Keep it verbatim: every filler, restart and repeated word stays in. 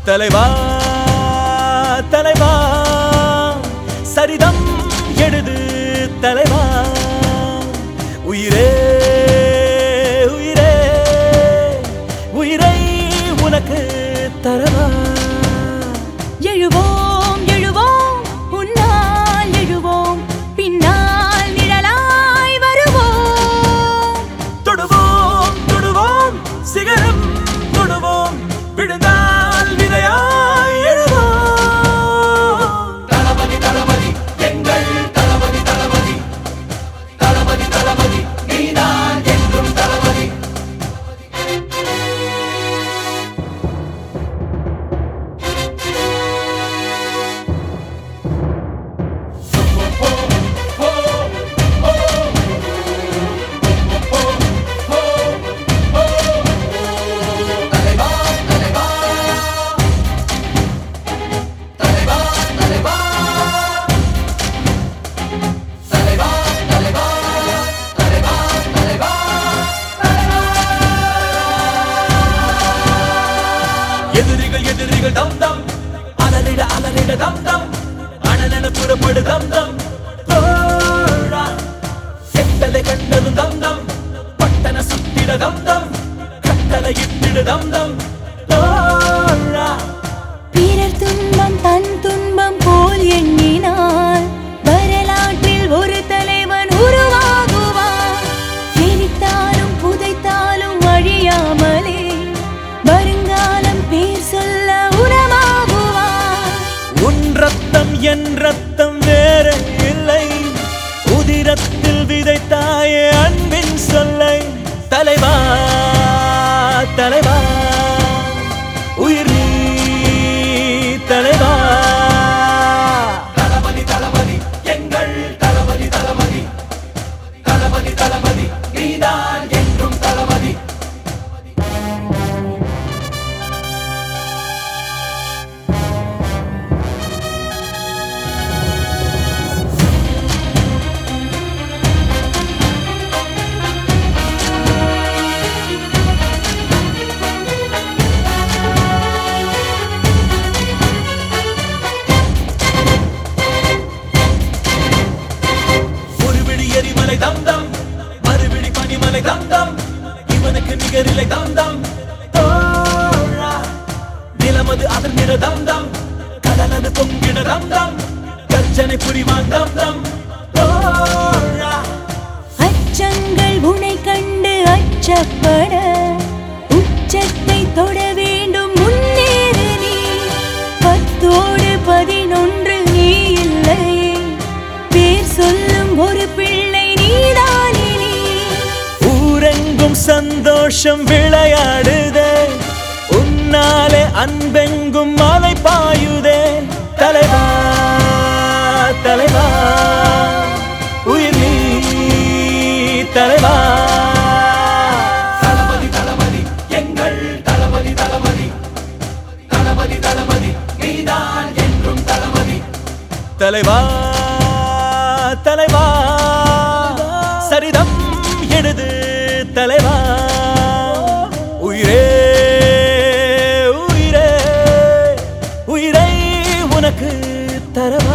தலைவா தலைவா சரிதம் எழுது தலைவா உயிரே உயிரே உயிரை உனக்கு தரவா எழுவோம் எழுவோம் உன்னால் எழுவோம் பின்னால் நிழலாய் வருவோம் தொடுவோம் தொடுவோம் சிகரம் தொடுவோம் விழுந்தால் விதையாய் எழுவோம் தளபதி தளபதி எங்கள் தளபதி தளபதி தளபதி தளபதி நீதான் என்றும் தளபதி எதிரிகள் எதிரிகள் தம் தம் அலறிட அலறிட தம் தம் அனலென புறப்படு தம் தம் தோழா செட்டலை கண்டதும் தம் தம் பட்டன சுத்திட தம் தம் கட்டளை இட்டிடு தம் தம் தோழா பிறர் துன்பம் தன் துன்பம் போல் எண்ணினால் வரலாற்றில் ஒரு தலைவன் உருவாகுவான் எரித்தாலும் புதைத்தாலும் அழியாமலே வருங்காலம் பேர் சொல்ல உரமாகுவான் உன் ரத்தம் என் ரத்தம் வேற இல்லை உதிரத்தில் விதைத்தாயே அன்பின் சொல்லை தலைவா தலைவா உயிர் நீ தலைவா தளபதி தளபதி எங்கள் தளபதி தளபதி தளபதி தளபதி நீதான் என்றும் தளபதி எரிமலை தம் தம் மறுபிடி பனிமலை தம் தம் இவனுக்கு நிகரிலை தம் தம் தோழா நிலமது அதிர்ந்திட தம் தம் கடலது பொங்கிட தம் தம் கர்ஜனை புரிவான் தம் தம் தோழா அச்சங்கள் உனை கண்டு அச்சப்பட உச்சத்தை தொட வேண்டும் முன்னேறு நீ பத்தோடு பதினொன்று நீ இல்லையே பேர் சொல்லும் ஒரு பிள்ளை நீதானே நீ ஊரெங்கும் சந்தோஷம் விளையாடுதே உன்னாலே அன்பெங்கும் மலை பாயுதே தலைவா தலைவா உயிர் நீ தலைவா தளபதி தளபதி எங்கள் தளபதி தளபதி தளபதி தளபதி நீதான் என்றும் தளபதி தலைவா தலைவா சரிதம் எழுது தலைவா உயிரே உயிரே உயிரை உனக்கு தரவா